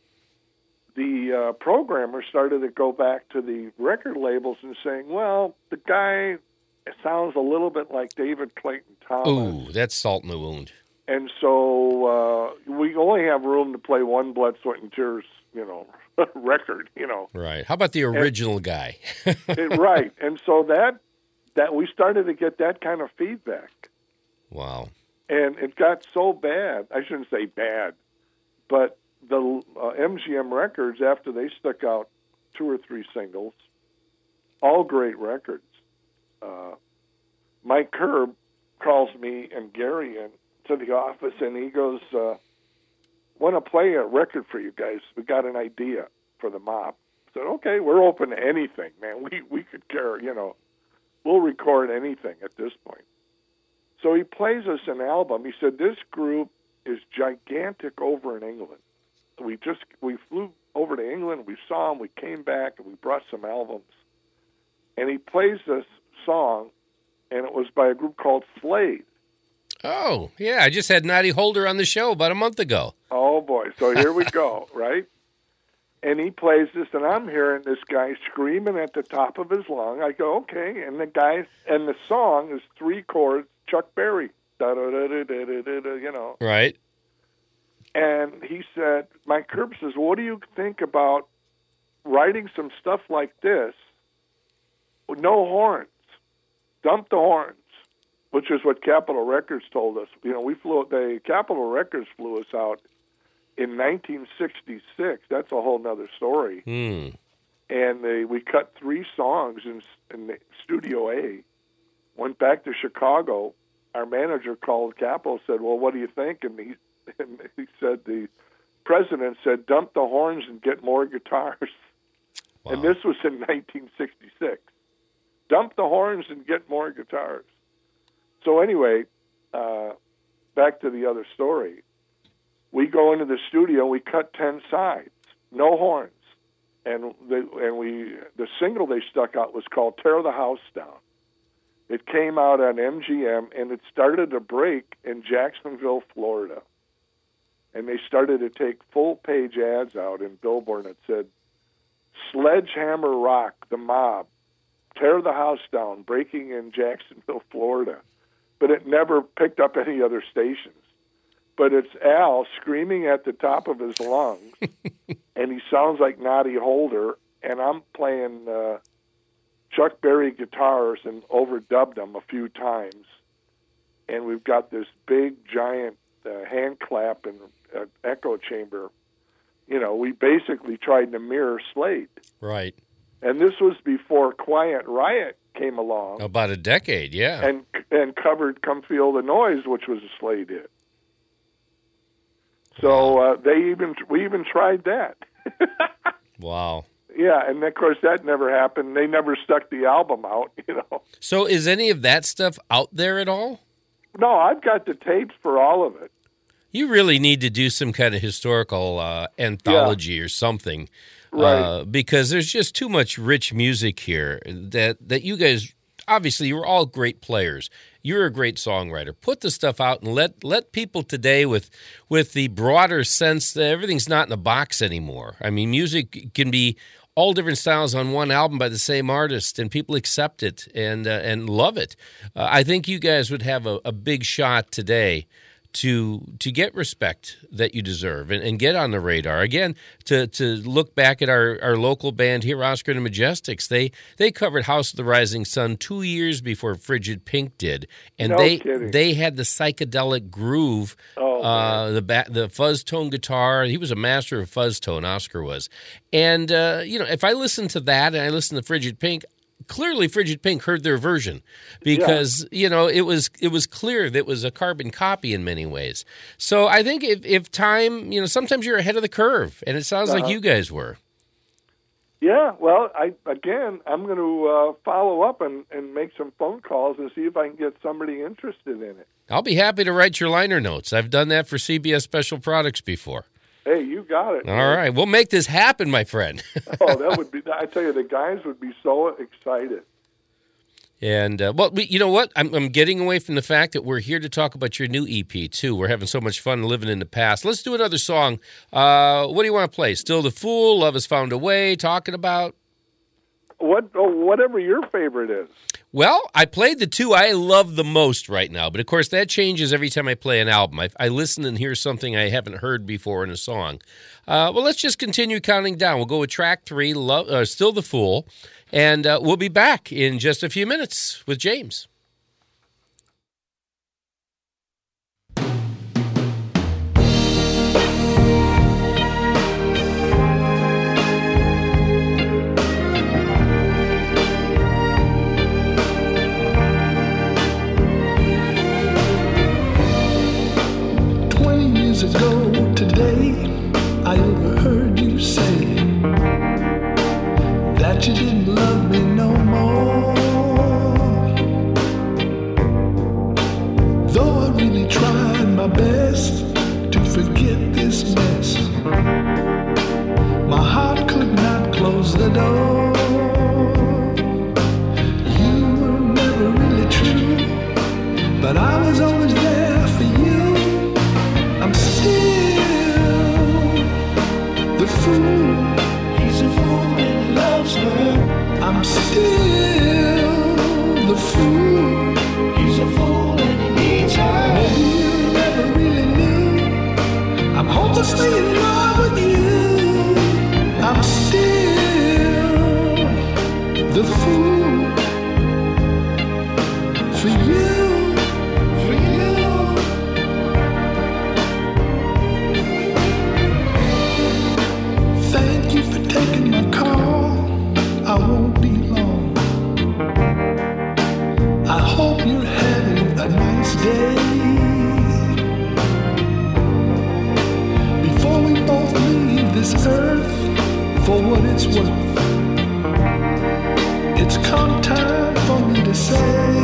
The uh, programmer started to go back to the record labels and saying, well, the guy sounds a little bit like David Clayton Thomas. Ooh, that's salt in the wound. And so uh, we only have room to play one Blood, Sweat, and Tears, you know, record, you know. Right. How about the original and, guy? it, right. And so that that we started to get that kind of feedback. Wow. And it got so bad, I shouldn't say bad, but the uh, M G M records, after they stuck out two or three singles, all great records, uh, Mike Kerb calls me and Gary in to the office, and he goes, uh, want to play a record for you guys. We got an idea for the Mob. I said, okay, we're open to anything, man. We, we could care, you know, we'll record anything at this point. So he plays us an album. He said, this group is gigantic over in England. We just, we flew over to England, we saw them, we came back, and we brought some albums. And he plays this song, and it was by a group called Slade. Oh, yeah, I just had Noddy Holder on the show about a month ago. Oh, boy. So here we go, right? And he plays this, and I'm hearing this guy screaming at the top of his lung. I go, okay. And the guy, and the song is three chords, Chuck Berry, da da da da da da da, you know. Right. And he said, Mike Kerb says, what do you think about writing some stuff like this with no horns? Dump the horns, which is what Capitol Records told us. You know, we flew, the Capitol Records flew us out in nineteen sixty-six. That's a whole nother story. Hmm. And they, we cut three songs in, in the Studio A, went back to Chicago. Our manager called Capitol, said, well, what do you think? And he, and he said, the president said, dump the horns and get more guitars. Wow. And this was in nineteen sixty-six. Dump the horns and get more guitars. So anyway, uh, back to the other story. We go into the studio, we cut ten sides, no horns. And they, and we the single they stuck out was called Tear the House Down. It came out on M G M, and it started to break in Jacksonville, Florida. And they started to take full-page ads out in Billboard that said, Sledgehammer Rock, the Mob, tear the house down, breaking in Jacksonville, Florida. But it never picked up any other stations. But it's Al screaming at the top of his lungs, and he sounds like Noddy Holder, and I'm playing uh, Chuck Berry guitars and overdubbed them a few times. And we've got this big, giant uh, hand clap and uh, echo chamber. You know, we basically tried to mirror Slade. Right. And this was before Quiet Riot came along. About a decade, yeah. And and covered Come Feel the Noise, which was a Slade hit. So uh, they even we even tried that. Wow. Yeah, and of course that never happened. They never stuck the album out, you know. So is any of that stuff out there at all? No, I've got the tapes for all of it. You really need to do some kind of historical uh, anthology yeah. or something. Right. Uh, because there's just too much rich music here that, that you guys, obviously, you're all great players. You're a great songwriter. Put the stuff out and let let people today with with the broader sense that everything's not in a box anymore. I mean, music can be all different styles on one album by the same artist, and people accept it and uh, and love it. Uh, I think you guys would have a, a big shot today to to get respect that you deserve and, and get on the radar. Again, to to look back at our, our local band here, Oscar and the Majestics, they they covered House of the Rising Sun two years before Frigid Pink did. And no they kidding. they had the psychedelic groove, oh, uh, the ba- the fuzz tone guitar. He was a master of fuzz tone, Oscar was. And, uh, you know, if I listen to that and I listen to Frigid Pink, clearly Frigid Pink heard their version because, yeah. you know, it was it was clear that it was a carbon copy in many ways. So I think if, if time, you know, sometimes you're ahead of the curve, and it sounds uh-huh. like you guys were. Yeah, well, I again, I'm going to uh, follow up and, and make some phone calls and see if I can get somebody interested in it. I'll be happy to write your liner notes. I've done that for C B S Special Products before. Hey, you got it. All man. right. We'll make this happen, my friend. Oh, that would be, I tell you, the guys would be so excited. And, uh, well, we, you know what? I'm, I'm getting away from the fact that we're here to talk about your new E P, too. We're having so much fun living in the past. Let's do another song. Uh, what do you want to play? Still the Fool, Love Has Found a Way, talking about? What, oh, whatever your favorite is. Well, I played the two I love the most right now, but of course that changes every time I play an album. I, I listen and hear something I haven't heard before in a song. Uh, well, let's just continue counting down. We'll go with track three, Love, uh, Still the Fool, and uh, we'll be back in just a few minutes with James. Ago today, I overheard you say that you didn't love me no more. Though I really tried my best to forget this mess, my heart could not close the door. You were never really true, but I was always there for you. I'm still the fool. He's a fool and he loves her. I'm still the fool. He's a fool and he needs her. Maybe you never really knew I'm hopelessly in love with you. I'm still the fool for you. I won't be long. I hope you're having a nice day. Before we both leave this earth, for what it's worth, it's come time for me to say,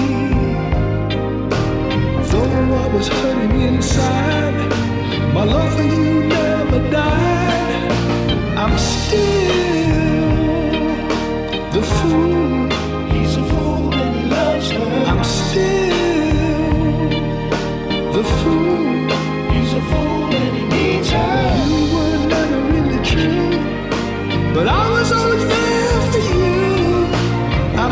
though I was hurting inside, my love for you never died. I'm still the fool. He's a fool and he loves her. I'm still the fool. He's a fool and he needs her. You were never really true, but I was always there for you.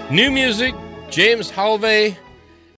New music, James Halvey